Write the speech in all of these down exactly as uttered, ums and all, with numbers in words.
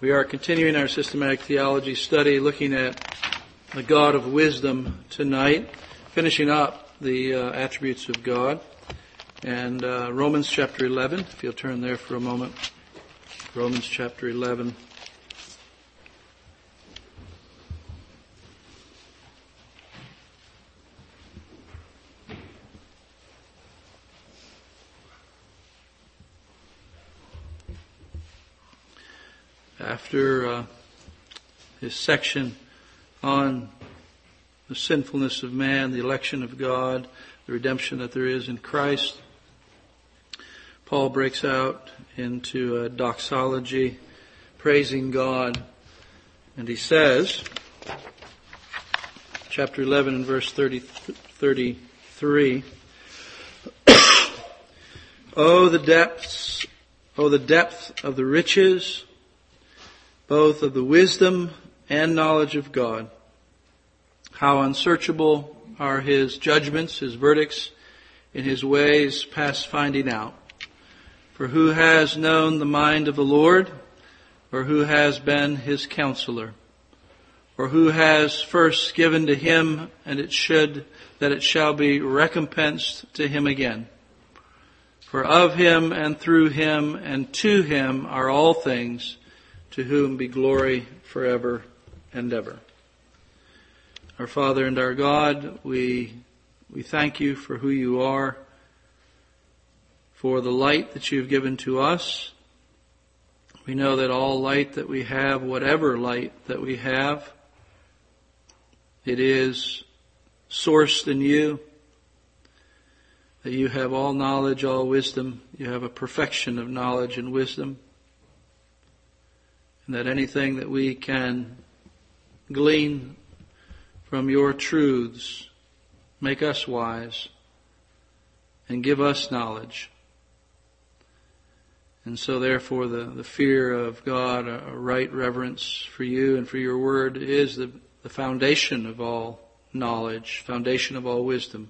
We are continuing our systematic theology study, looking at the God of wisdom tonight, finishing up the uh, attributes of God. And uh, Romans chapter eleven, if you'll turn there for a moment. Romans chapter eleven. After uh, his section on the sinfulness of man, the election of God, the redemption that there is in Christ, Paul breaks out into a doxology, praising God. And he says, chapter eleven and verse thirty, thirty-three, Oh, the depths, oh, the depth of the riches, both of the wisdom and knowledge of God. How unsearchable are His judgments, His verdicts, in His ways past finding out. For who has known the mind of the Lord, or who has been His counselor? Or who has first given to Him, and it should, that it shall be recompensed to Him again? For of Him, and through Him, and to Him are all things, to whom be glory forever and ever. Our Father and our God, we we thank You for who You are, for the light that You've given to us. We know that all light that we have, whatever light that we have, it is sourced in You, that You have all knowledge, all wisdom. You have a perfection of knowledge and wisdom. And that anything that we can glean from Your truths make us wise and give us knowledge. And so therefore the, the fear of God, a, a right reverence for You and for Your word is the, the foundation of all knowledge, foundation of all wisdom.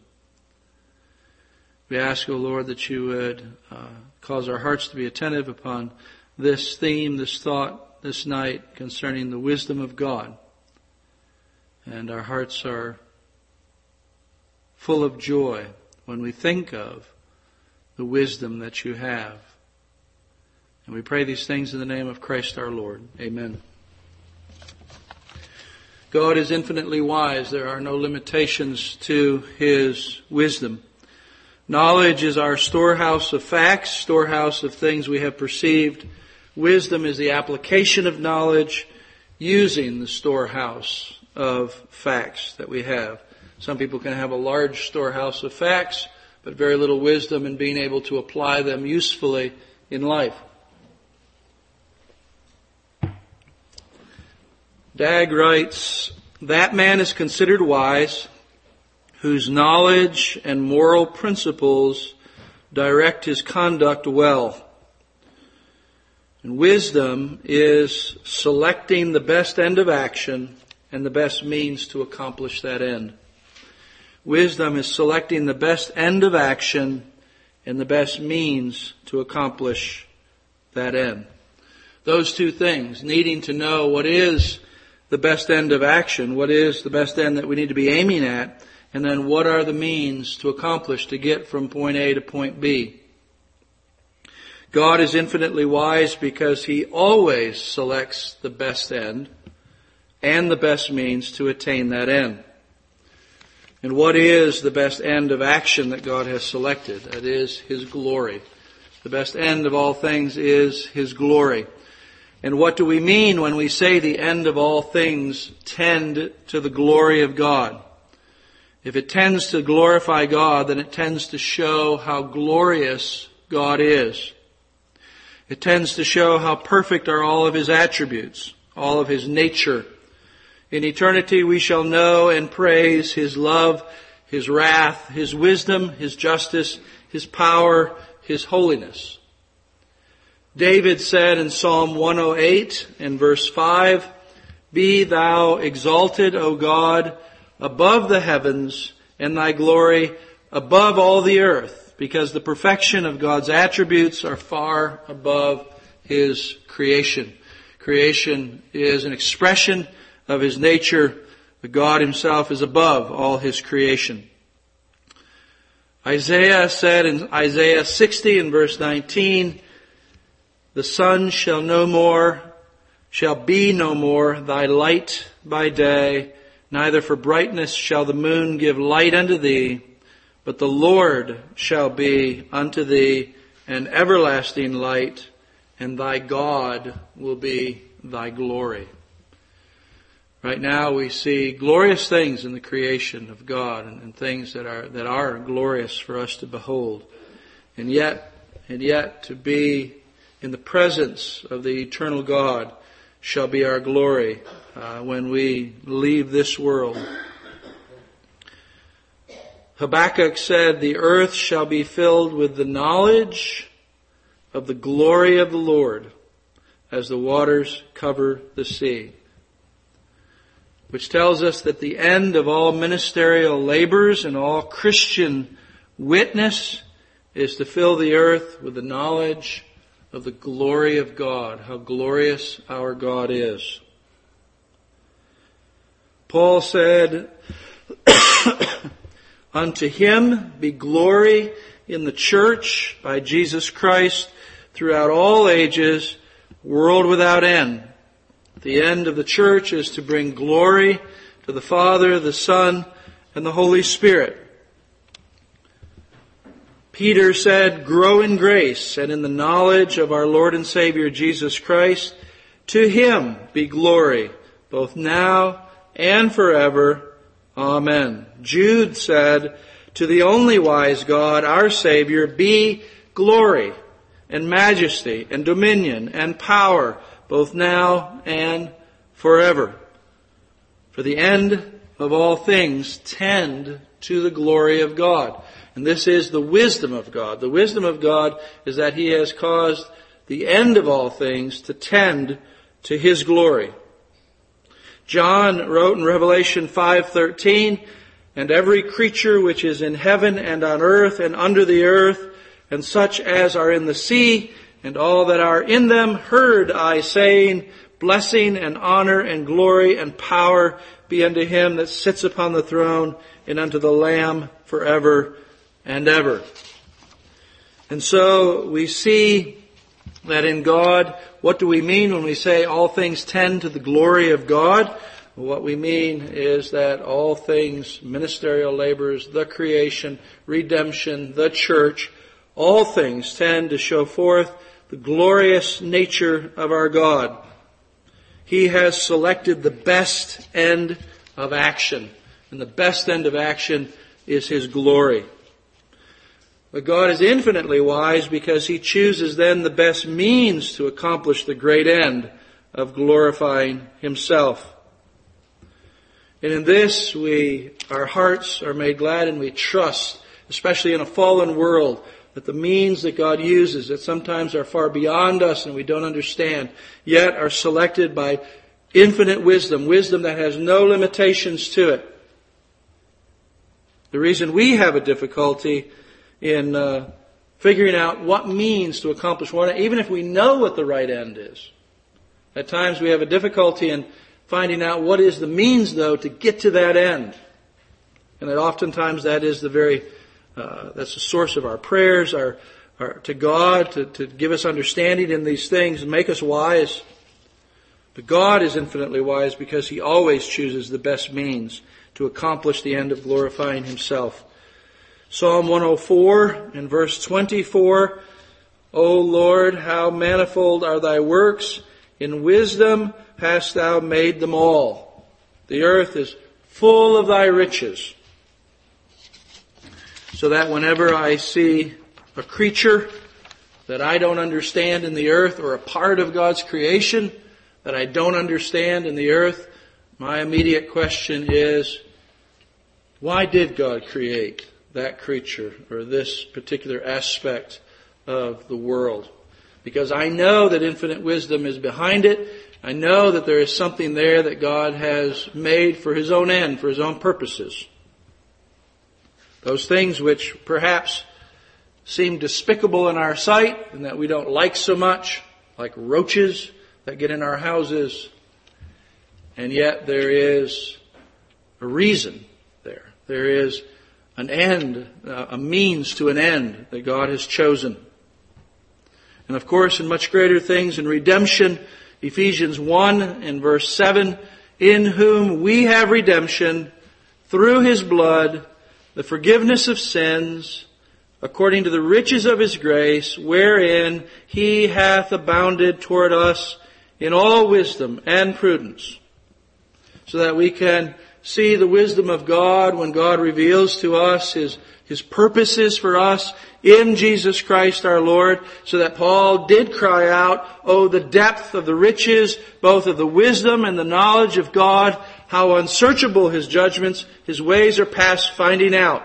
We ask, O Lord, that You would uh, cause our hearts to be attentive upon this theme, this thought, this night concerning the wisdom of God. And our hearts are full of joy when we think of the wisdom that You have. And we pray these things in the name of Christ our Lord. Amen. God is infinitely wise. There are no limitations to His wisdom. Knowledge is our storehouse of facts, storehouse of things we have perceived. Wisdom is the application of knowledge using the storehouse of facts that we have. Some people can have a large storehouse of facts, but very little wisdom in being able to apply them usefully in life. Dag writes, that man is considered wise whose knowledge and moral principles direct his conduct well. And wisdom is selecting the best end of action and the best means to accomplish that end. Wisdom is selecting the best end of action and the best means to accomplish that end. Those two things, needing to know what is the best end of action, what is the best end that we need to be aiming at, and then what are the means to accomplish to get from point A to point B. God is infinitely wise because He always selects the best end and the best means to attain that end. And what is the best end of action that God has selected? That is His glory. The best end of all things is His glory. And what do we mean when we say the end of all things tend to the glory of God? If it tends to glorify God, then it tends to show how glorious God is. It tends to show how perfect are all of His attributes, all of His nature. In eternity we shall know and praise His love, His wrath, His wisdom, His justice, His power, His holiness. David said in Psalm one oh eight in verse five, Be Thou exalted, O God, above the heavens, and Thy glory above all the earth. Because the perfection of God's attributes are far above His creation. Creation is an expression of His nature. But God Himself is above all His creation. Isaiah said in Isaiah sixty in verse nineteen, "The sun shall no more, shall be no more thy light by day, neither for brightness shall the moon give light unto thee, but the Lord shall be unto thee an everlasting light, and thy God will be thy glory." Right now we see glorious things in the creation of God, and, and things that are that are glorious for us to behold. And yet, and yet to be in the presence of the eternal God shall be our glory uh, when we leave this world. Habakkuk said, "The earth shall be filled with the knowledge of the glory of the Lord, as the waters cover the sea." Which tells us that the end of all ministerial labors and all Christian witness is to fill the earth with the knowledge of the glory of God, how glorious our God is. Paul said, "Unto Him be glory in the church by Jesus Christ throughout all ages, world without end." The end of the church is to bring glory to the Father, the Son, and the Holy Spirit. Peter said, "Grow in grace and in the knowledge of our Lord and Savior Jesus Christ. To Him be glory, both now and forever. Amen." Jude said, "To the only wise God, our Savior, be glory and majesty and dominion and power, both now and forever." For the end of all things tend to the glory of God. And this is the wisdom of God. The wisdom of God is that He has caused the end of all things to tend to His glory. John wrote in Revelation five thirteen, "And every creature which is in heaven and on earth and under the earth, and such as are in the sea, and all that are in them, heard I saying, Blessing and honor and glory and power be unto Him that sits upon the throne, and unto the Lamb forever and ever." And so we see that in God, what do we mean when we say all things tend to the glory of God? What we mean is that all things, ministerial labors, the creation, redemption, the church, all things tend to show forth the glorious nature of our God. He has selected the best end of action, and the best end of action is His glory. But God is infinitely wise because He chooses then the best means to accomplish the great end of glorifying Himself. And in this, we, our hearts are made glad, and we trust, especially in a fallen world, that the means that God uses, that sometimes are far beyond us and we don't understand, yet are selected by infinite wisdom, wisdom that has no limitations to it. The reason we have a difficulty in uh, figuring out what means to accomplish one, even if we know what the right end is. At times we have a difficulty in finding out what is the means, though, to get to that end. And that oftentimes that is the very Uh, that's the source of our prayers, our, our to God, to, to give us understanding in these things and make us wise. But God is infinitely wise because He always chooses the best means to accomplish the end of glorifying Himself. Psalm one oh four in verse twenty-four, "O Lord, how manifold are Thy works! In wisdom hast Thou made them all. The earth is full of Thy riches." So that whenever I see a creature that I don't understand in the earth, or a part of God's creation that I don't understand in the earth, my immediate question is, why did God create that creature or this particular aspect of the world? Because I know that infinite wisdom is behind it. I know that there is something there that God has made for His own end, for His own purposes. Those things which perhaps seem despicable in our sight and that we don't like so much, like roaches that get in our houses. And yet there is a reason there. There is an end, a means to an end that God has chosen. And of course, in much greater things, in redemption, Ephesians one and verse seven, in whom we have redemption through His blood, the forgiveness of sins, according to the riches of His grace, wherein He hath abounded toward us in all wisdom and prudence, so that we can see the wisdom of God when God reveals to us His, His purposes for us in Jesus Christ our Lord, so that Paul did cry out, "Oh, the depth of the riches, both of the wisdom and the knowledge of God, how unsearchable His judgments, His ways are past finding out."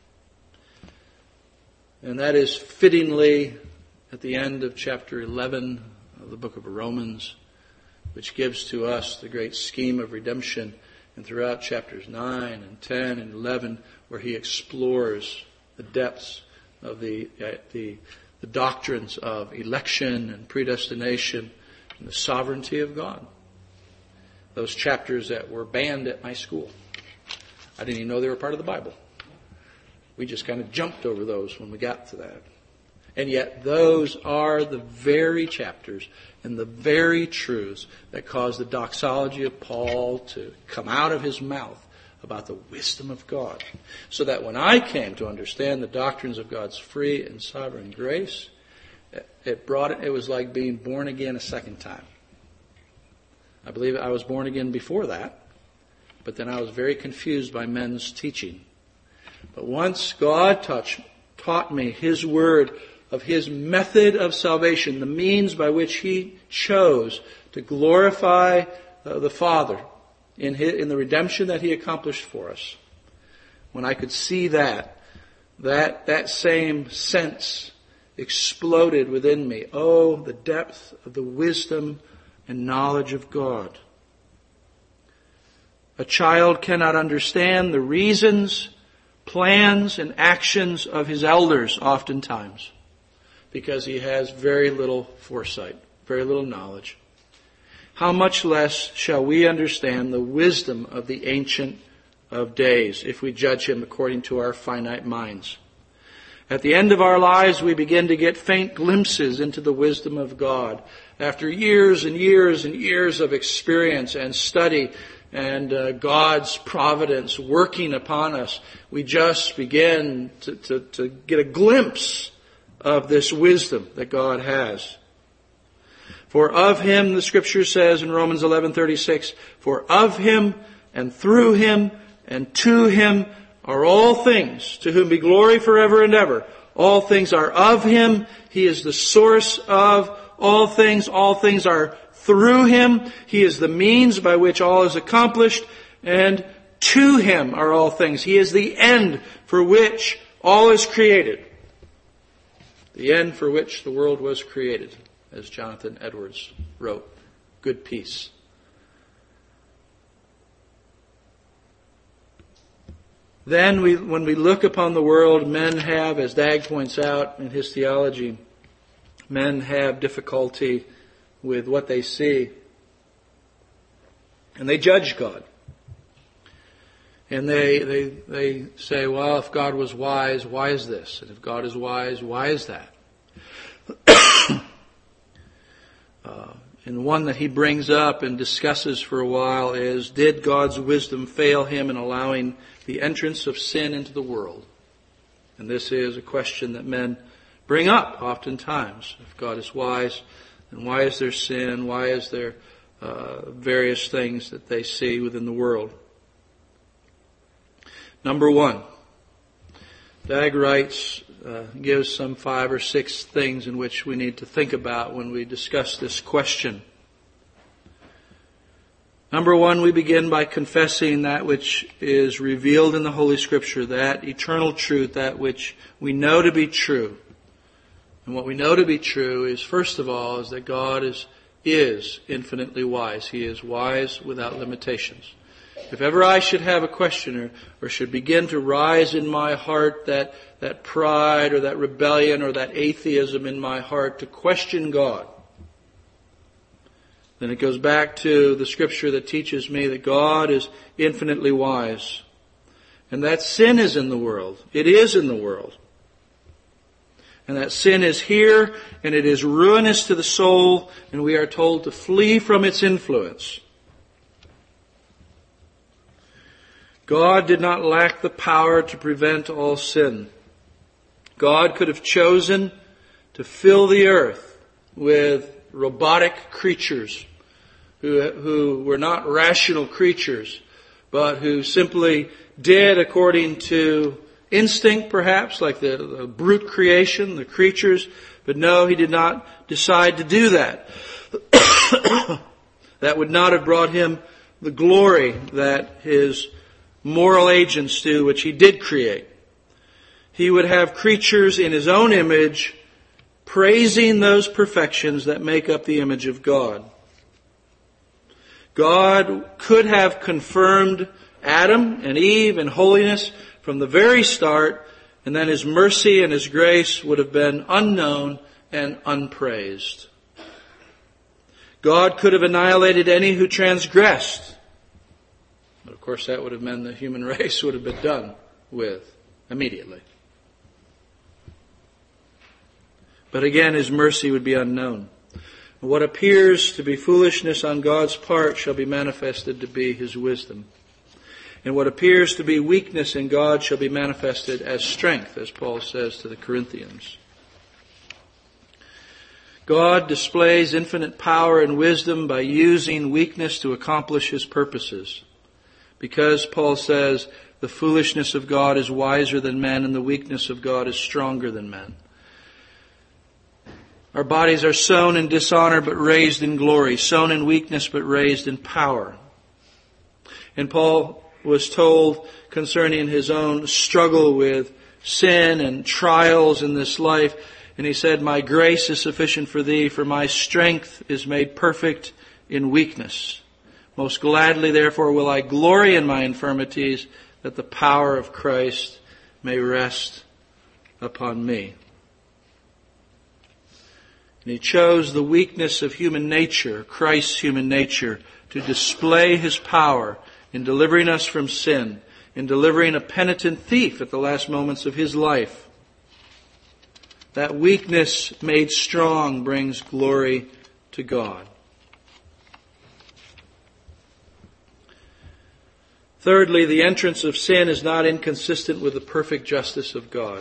And that is fittingly at the end of chapter eleven of the book of Romans, which gives to us the great scheme of redemption, and throughout chapters nine and ten and eleven, where he explores the depths of the, uh, the, the doctrines of election and predestination and the sovereignty of God. Those chapters that were banned at my school. I didn't even know they were part of the Bible. We just kind of jumped over those when we got to that. And yet those are the very chapters and the very truths that caused the doxology of Paul to come out of his mouth about the wisdom of God. So that when I came to understand the doctrines of God's free and sovereign grace, it brought it, it was like being born again a second time. I believe I was born again before that, but then I was very confused by men's teaching. But once God touched, taught me His word of His method of salvation, the means by which He chose to glorify uh, the Father in, his, in the redemption that He accomplished for us. When I could see that, that, that same sense exploded within me. Oh, the depth of the wisdom and knowledge of God. A child cannot understand the reasons, plans, and actions of his elders oftentimes, because he has very little foresight, very little knowledge. How much less shall we understand the wisdom of the Ancient of Days if we judge Him according to our finite minds? At the end of our lives, we begin to get faint glimpses into the wisdom of God. After years and years and years of experience and study and uh, God's providence working upon us, we just begin to, to, to get a glimpse of this wisdom that God has. For of Him, the Scripture says in Romans eleven thirty-six, for of Him and through Him and to Him are all things, to whom be glory forever and ever. All things are of Him. He is the source of all things. All things are through Him. He is the means by which all is accomplished. And to Him are all things. He is the end for which all is created. The end for which the world was created, as Jonathan Edwards wrote. Good peace. Then we, when we look upon the world, men have, as Dag points out in his theology, men have difficulty with what they see. And they judge God. And they, they, they say, well, if God was wise, why is this? And if God is wise, why is that? uh, and one that he brings up and discusses for a while is, did God's wisdom fail Him in allowing the entrance of sin into the world? And this is a question that men bring up oftentimes. If God is wise, then why is there sin? Why is there uh, various things that they see within the world? Number one, Dag writes, uh, gives some five or six things in which we need to think about when we discuss this question. Number one, we begin by confessing that which is revealed in the Holy Scripture, that eternal truth, that which we know to be true. And what we know to be true is, first of all, is that God is, is infinitely wise. He is wise without limitations. If ever I should have a question or, or should begin to rise in my heart that, that pride or that rebellion or that atheism in my heart to question God, then it goes back to the scripture that teaches me that God is infinitely wise. And that sin is in the world. It is in the world. And that sin is here, and it is ruinous to the soul, and we are told to flee from its influence. God did not lack the power to prevent all sin. God could have chosen to fill the earth with robotic creatures who, who were not rational creatures, but who simply did according to instinct, perhaps, like the, the brute creation, the creatures. But no, he did not decide to do that. That would not have brought him the glory that his moral agents do, which he did create. He would have creatures in his own image, praising those perfections that make up the image of God. God could have confirmed Adam and Eve in holiness from the very start, and then his mercy and his grace would have been unknown and unpraised. God could have annihilated any who transgressed. But of course that would have meant the human race would have been done with immediately. But again, his mercy would be unknown. What appears to be foolishness on God's part shall be manifested to be his wisdom. And what appears to be weakness in God shall be manifested as strength, as Paul says to the Corinthians. God displays infinite power and wisdom by using weakness to accomplish his purposes. Because, Paul says, the foolishness of God is wiser than men, and the weakness of God is stronger than men. Our bodies are sown in dishonor but raised in glory, sown in weakness but raised in power. And Paul was told concerning his own struggle with sin and trials in this life, and he said, "My grace is sufficient for thee, for my strength is made perfect in weakness. Most gladly, therefore, will I glory in my infirmities, that the power of Christ may rest upon me." And he chose the weakness of human nature, Christ's human nature, to display his power in delivering us from sin, in delivering a penitent thief at the last moments of his life. That weakness made strong brings glory to God. Thirdly, the entrance of sin is not inconsistent with the perfect justice of God.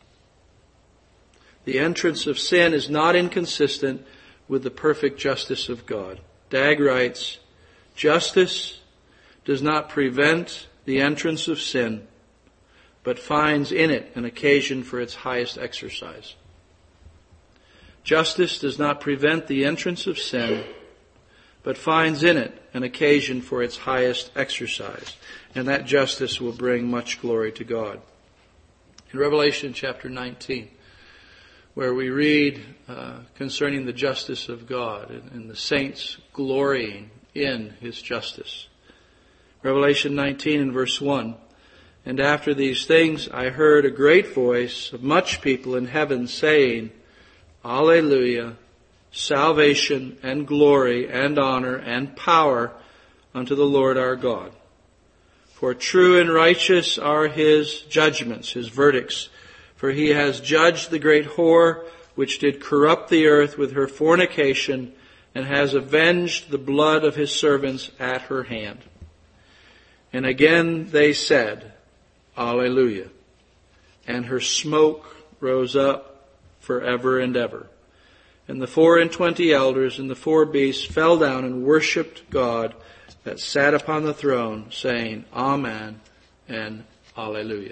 The entrance of sin is not inconsistent with the perfect justice of God. Dagg writes, "Justice does not prevent the entrance of sin, but finds in it an occasion for its highest exercise." Justice does not prevent the entrance of sin, but finds in it an occasion for its highest exercise. And that justice will bring much glory to God. In Revelation chapter nineteen, where we read uh, concerning the justice of God and, and the saints glorying in his justice. Revelation nineteen and verse one, "And after these things I heard a great voice of much people in heaven saying, Alleluia, salvation and glory and honor and power unto the Lord our God. For true and righteous are his judgments," his verdicts. "For he has judged the great whore, which did corrupt the earth with her fornication, and has avenged the blood of his servants at her hand." And again they said, Alleluia. And her smoke rose up forever and ever. And the four and twenty elders and the four beasts fell down and worshipped God that sat upon the throne, saying, Amen and Alleluia.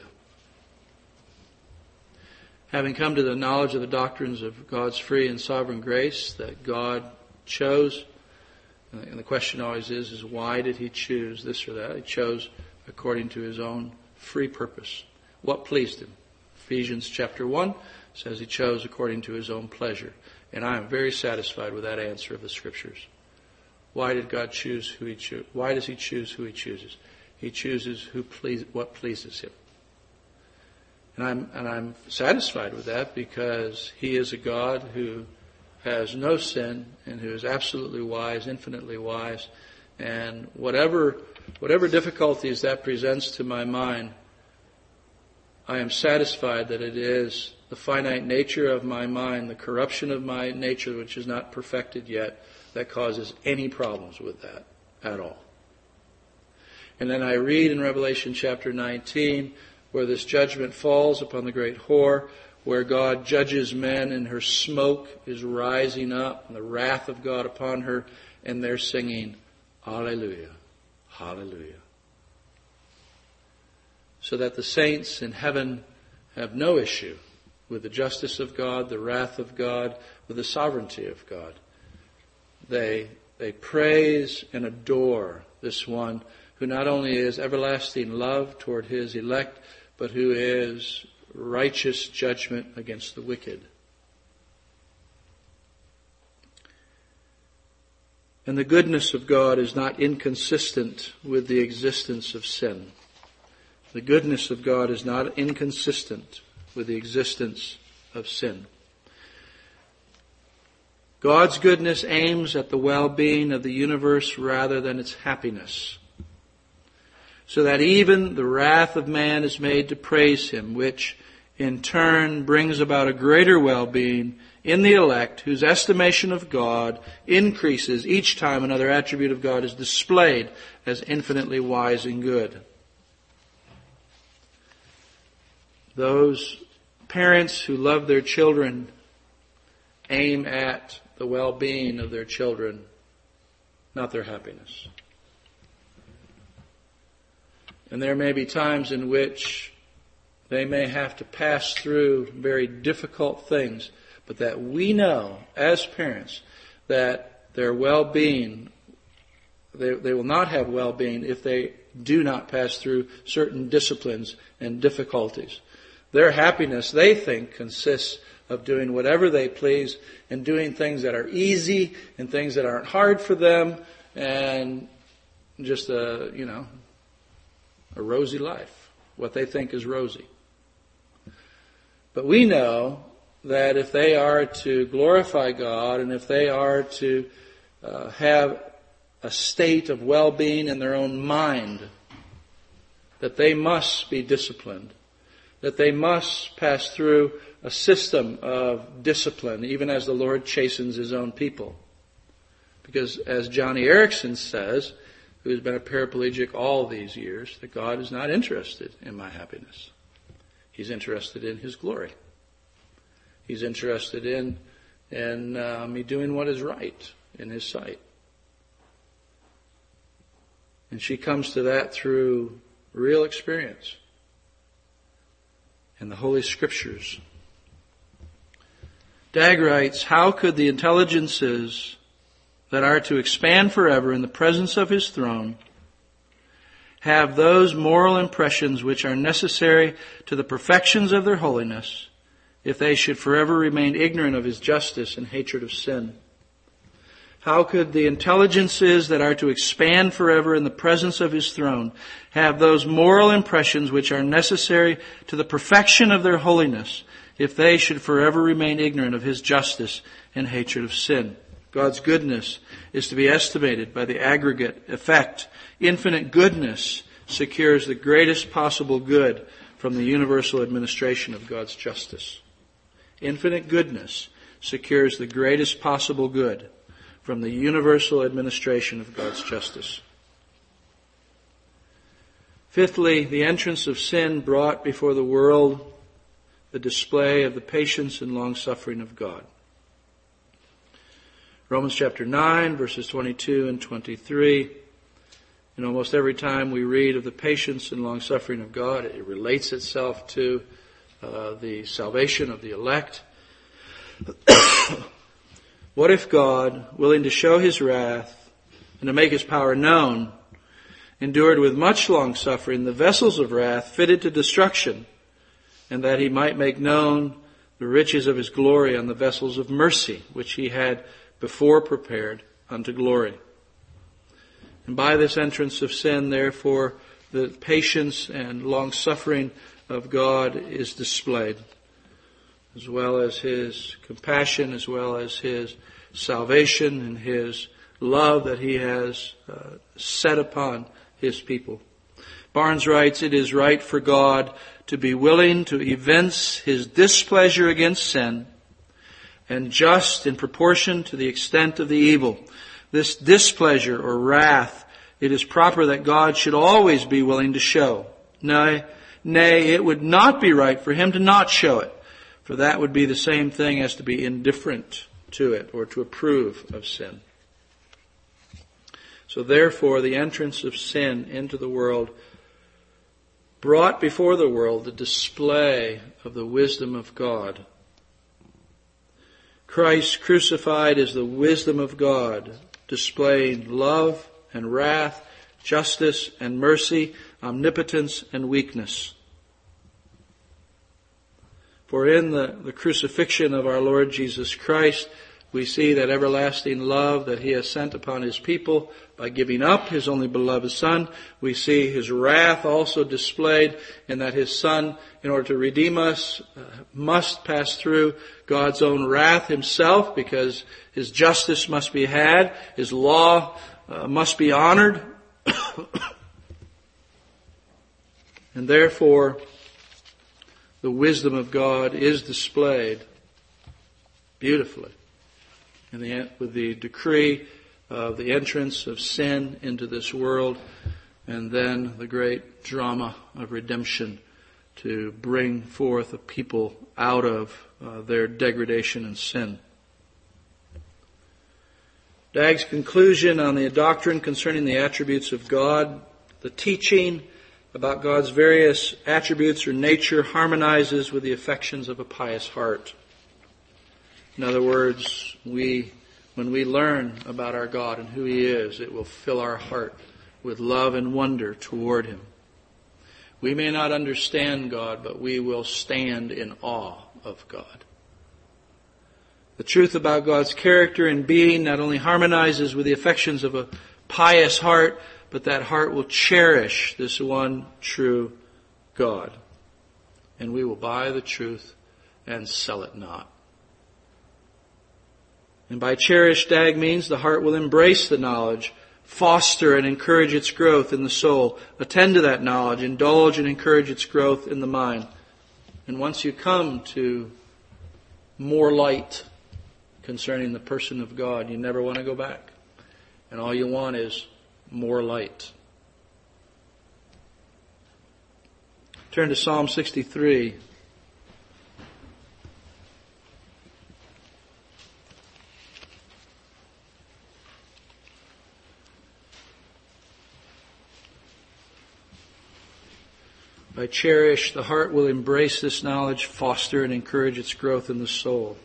Having come to the knowledge of the doctrines of God's free and sovereign grace that God chose, and the question always is, is why did he choose this or that? He chose according to his own free purpose. What pleased him? Ephesians chapter one says he chose according to his own pleasure. And I am very satisfied with that answer of the Scriptures. Why did God choose who he chooses? Why does he choose who he chooses? He chooses who please, what pleases him. And I'm, and I'm satisfied with that because he is a God who has no sin and who is absolutely wise, infinitely wise. And whatever whatever difficulties that presents to my mind, I am satisfied that it is the finite nature of my mind, the corruption of my nature, which is not perfected yet, that causes any problems with that at all. And then I read in Revelation chapter nineteen, where this judgment falls upon the great whore, where God judges men and her smoke is rising up and the wrath of God upon her, and they're singing, Hallelujah, Hallelujah. So that the saints in heaven have no issue with the justice of God, the wrath of God, with the sovereignty of God. They, they praise and adore this one who not only is everlasting love toward his elect, but who is righteous judgment against the wicked. And the goodness of God is not inconsistent with the existence of sin. The goodness of God is not inconsistent with the existence of sin. God's goodness aims at the well-being of the universe rather than its happiness, so that even the wrath of man is made to praise him, which in turn brings about a greater well-being in the elect, whose estimation of God increases each time another attribute of God is displayed as infinitely wise and good. Those parents who love their children aim at the well-being of their children, not their happiness. And there may be times in which they may have to pass through very difficult things, but that we know as parents that their well-being, they, they will not have well-being if they do not pass through certain disciplines and difficulties. Their happiness, they think, consists of doing whatever they please and doing things that are easy and things that aren't hard for them, and just a, you know, a rosy life, what they think is rosy. But we know that if they are to glorify God and if they are to uh, have a state of well-being in their own mind, that they must be disciplined, that they must pass through a system of discipline, even as the Lord chastens His own people. Because as Johnny Erickson says, who has been a paraplegic all these years, that God is not interested in my happiness. He's interested in His glory. He's interested in, in uh, me doing what is right in His sight. And she comes to that through real experience in the Holy Scriptures. Dag writes, how could the intelligences that are to expand forever in the presence of His throne have those moral impressions which are necessary to the perfections of their holiness, if they should forever remain ignorant of His justice and hatred of sin? How could the intelligences that are to expand forever in the presence of His throne have those moral impressions which are necessary to the perfection of their holiness, if they should forever remain ignorant of His justice and hatred of sin? God's goodness is to be estimated by the aggregate effect. Infinite goodness secures the greatest possible good from the universal administration of God's justice. Infinite goodness secures the greatest possible good from the universal administration of God's justice. Fifthly, the entrance of sin brought before the world the display of the patience and long-suffering of God. Romans chapter nine, verses twenty-two and twenty-three. And almost every time we read of the patience and long-suffering of God, it relates itself to uh, the salvation of the elect. What if God, willing to show His wrath and to make His power known, endured with much long-suffering the vessels of wrath fitted to destruction, and that He might make known the riches of His glory on the vessels of mercy, which He had before prepared unto glory? And by this entrance of sin, therefore, the patience and long-suffering of God is displayed. as well as His compassion, as well as His salvation and His love that He has uh, set upon His people. Barnes writes, "It is right for God to be willing to evince His displeasure against sin, and just in proportion to the extent of the evil. This displeasure or wrath, it is proper that God should always be willing to show. Nay, nay, it would not be right for Him to not show it, for that would be the same thing as to be indifferent to it or to approve of sin." So therefore, the entrance of sin into the world brought before the world the display of the wisdom of God. Christ crucified is the wisdom of God, displaying love and wrath, justice and mercy, omnipotence and weakness. For in the, the crucifixion of our Lord Jesus Christ, we see that everlasting love that He has sent upon His people by giving up His only beloved Son. We see His wrath also displayed in that His Son, in order to redeem us, uh, must pass through God's own wrath Himself, because His justice must be had, His law uh, must be honored. And therefore, the wisdom of God is displayed beautifully in the, with the decree of the entrance of sin into this world, and then the great drama of redemption to bring forth a people out of uh, their degradation and sin. Dagg's conclusion on the doctrine concerning the attributes of God, the teaching about God's various attributes or nature harmonizes with the affections of a pious heart. In other words, we, when we learn about our God and who He is, it will fill our heart with love and wonder toward Him. We may not understand God, but we will stand in awe of God. The truth about God's character and being not only harmonizes with the affections of a pious heart, but that heart will cherish this one true God. And we will buy the truth and sell it not. And by cherish, Dagg means the heart will embrace the knowledge, foster and encourage its growth in the soul, attend to that knowledge, indulge and encourage its growth in the mind. And once you come to more light concerning the person of God, you never want to go back. And all you want is more light. Turn to Psalm sixty-three. By cherish, the heart will embrace this knowledge, foster and encourage its growth in the soul.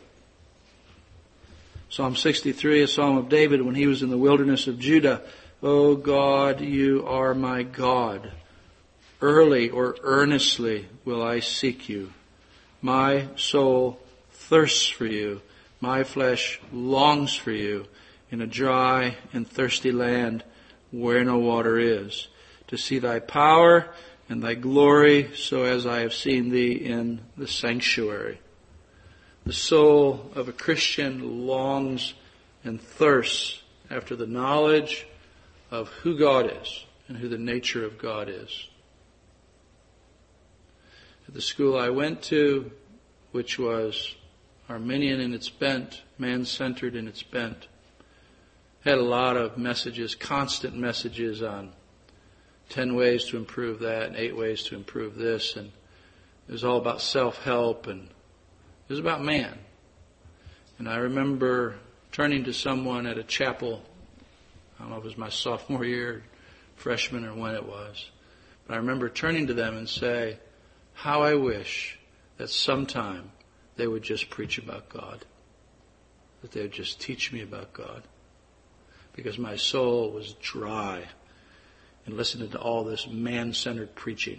Psalm sixty-three, a psalm of David when he was in the wilderness of Judah. O God, you are my God. Early or earnestly will I seek you. My soul thirsts for you. My flesh longs for you in a dry and thirsty land where no water is, to see thy power and thy glory, so as I have seen thee in the sanctuary. The soul of a Christian longs and thirsts after the knowledge of who God is and who the nature of God is. At the school I went to, which was Arminian in its bent, man-centered in its bent, had a lot of messages, constant messages on ten ways to improve that and eight ways to improve this. And it was all about self-help, and it was about man. And I remember turning to someone at a chapel, I don't know if it was my sophomore year, freshman, or when it was. But I remember turning to them and say, how I wish that sometime they would just preach about God. That they would just teach me about God. Because my soul was dry and listening to all this man-centered preaching.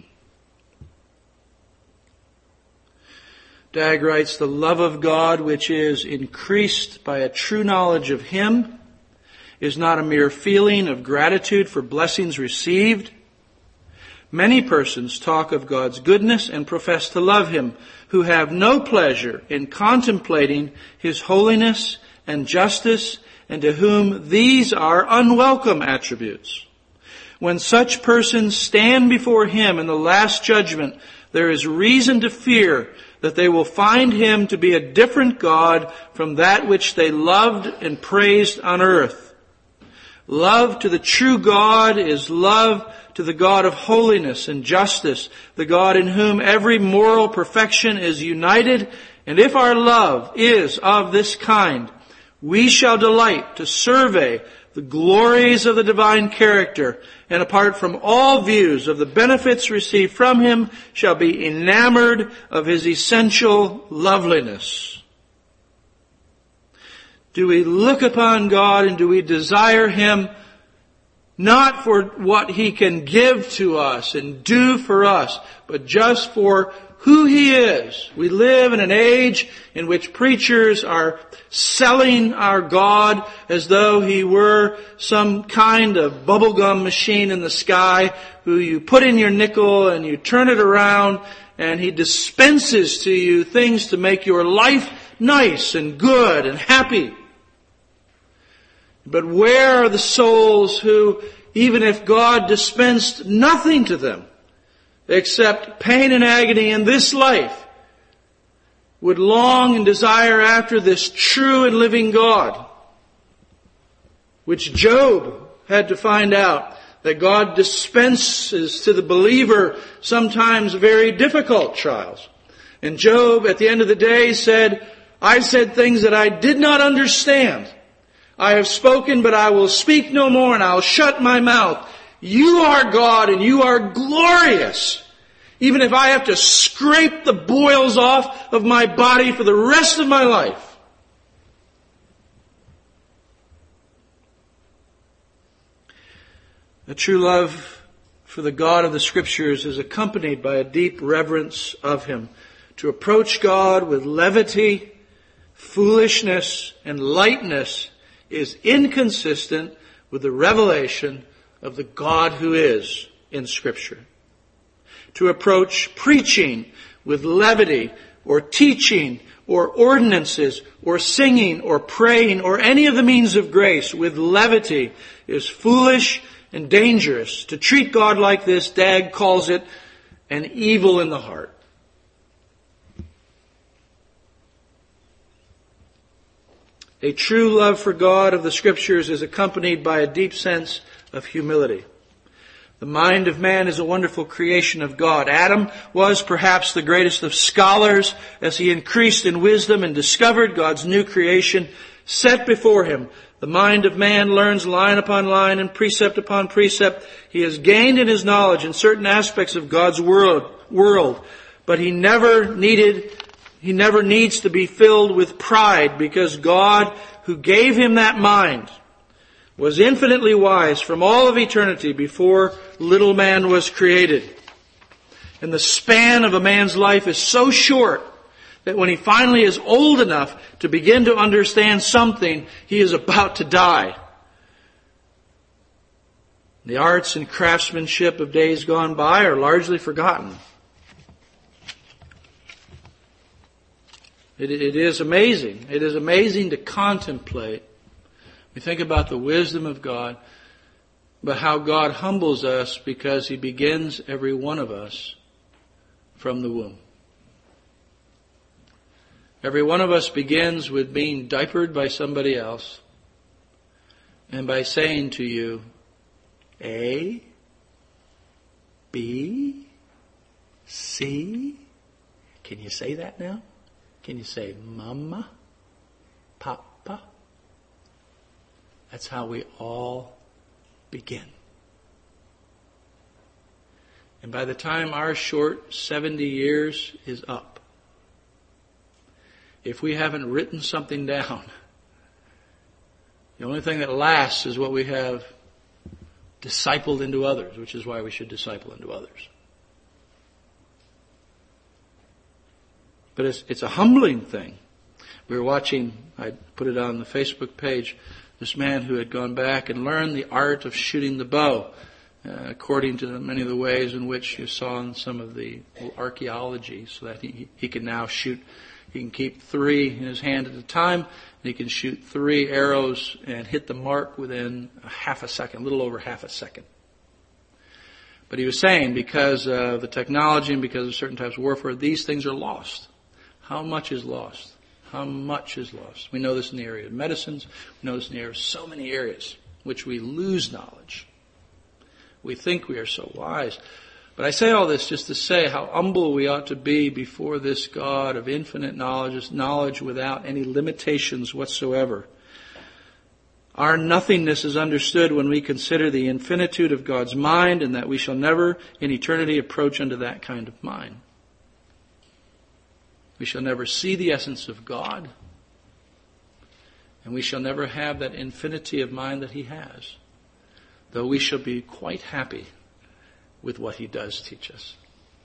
Dagg writes, the love of God, which is increased by a true knowledge of Him, is not a mere feeling of gratitude for blessings received, Many persons talk of God's goodness and profess to love Him, who have no pleasure in contemplating His holiness and justice, and to whom these are unwelcome attributes. When such persons stand before Him in the last judgment, there is reason to fear that they will find Him to be a different God from that which they loved and praised on earth. Love to the true God is love to the God of holiness and justice, the God in whom every moral perfection is united. And if our love is of this kind, we shall delight to survey the glories of the divine character, and apart from all views of the benefits received from Him, shall be enamored of His essential loveliness. Do we look upon God and do we desire Him not for what He can give to us and do for us, but just for who He is? We live in an age in which preachers are selling our God as though He were some kind of bubblegum machine in the sky who you put in your nickel and you turn it around and He dispenses to you things to make your life nice and good and happy. But where are the souls who, even if God dispensed nothing to them except pain and agony in this life, would long and desire after this true and living God, which Job had to find out that God dispenses to the believer sometimes very difficult trials. And Job, at the end of the day, said, I said things that I did not understand. I have spoken, but I will speak no more, and I will shut my mouth. You are God, and you are glorious. Even if I have to scrape the boils off of my body for the rest of my life. A true love for the God of the Scriptures is accompanied by a deep reverence of Him. To approach God with levity, foolishness, and lightness is inconsistent with the revelation of the God who is in Scripture. To approach preaching with levity or teaching or ordinances or singing or praying or any of the means of grace with levity is foolish and dangerous. To treat God like this, Dag calls it an evil in the heart. A true love for God of the Scriptures is accompanied by a deep sense of humility. The mind of man is a wonderful creation of God. Adam was perhaps the greatest of scholars as he increased in wisdom and discovered God's new creation set before him. The mind of man learns line upon line and precept upon precept. He has gained in his knowledge in certain aspects of God's world, world, but he never needed He never needs to be filled with pride, because God, who gave him that mind, was infinitely wise from all of eternity before little man was created. And the span of a man's life is so short that when he finally is old enough to begin to understand something, he is about to die. The arts and craftsmanship of days gone by are largely forgotten. It, it is amazing. It is amazing to contemplate. We think about the wisdom of God, but how God humbles us because He begins every one of us from the womb. Every one of us begins with being diapered by somebody else and by saying to you, A, B, C. Can you say that now? Can you say Mama, Papa? That's how we all begin. And by the time our short seventy years is up, if we haven't written something down, the only thing that lasts is what we have discipled into others, which is why we should disciple into others. But it's, it's a humbling thing. We were watching, I put it on the Facebook page, this man who had gone back and learned the art of shooting the bow. uh, according to many of the ways in which you saw in some of the archaeology, so that he, he can now shoot, he can keep three in his hand at a time, and he can shoot three arrows and hit the mark within a half a second, a little over half a second. But he was saying, because of the technology and because of certain types of warfare, these things are lost. How much is lost? How much is lost? We know this in the area of medicines. We know this in the area of so many areas in which we lose knowledge. We think we are so wise. But I say all this just to say how humble we ought to be before this God of infinite knowledge, this knowledge without any limitations whatsoever. Our nothingness is understood when we consider the infinitude of God's mind, and that we shall never in eternity approach unto that kind of mind. We shall never see the essence of God, and we shall never have that infinity of mind that He has, though we shall be quite happy with what He does teach us.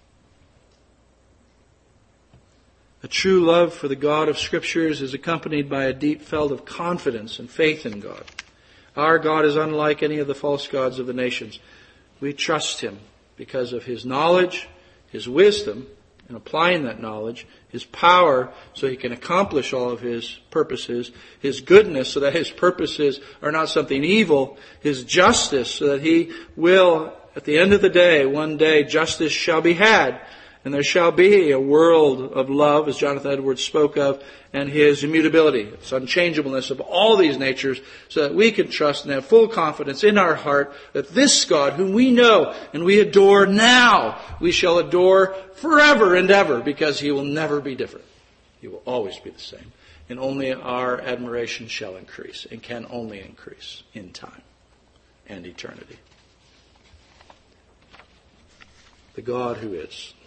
A true love for the God of Scriptures is accompanied by a deep felt of confidence and faith in God. Our God is unlike any of the false gods of the nations. We trust Him because of His knowledge, His wisdom in applying that knowledge, His power so He can accomplish all of His purposes, His goodness so that His purposes are not something evil, His justice so that He will, at the end of the day, one day justice shall be had. And there shall be a world of love, as Jonathan Edwards spoke of, and His immutability, His unchangeableness of all these natures, so that we can trust and have full confidence in our heart that this God, whom we know and we adore now, we shall adore forever and ever, because He will never be different. He will always be the same. And only our admiration shall increase, and can only increase in time and eternity. The God who is.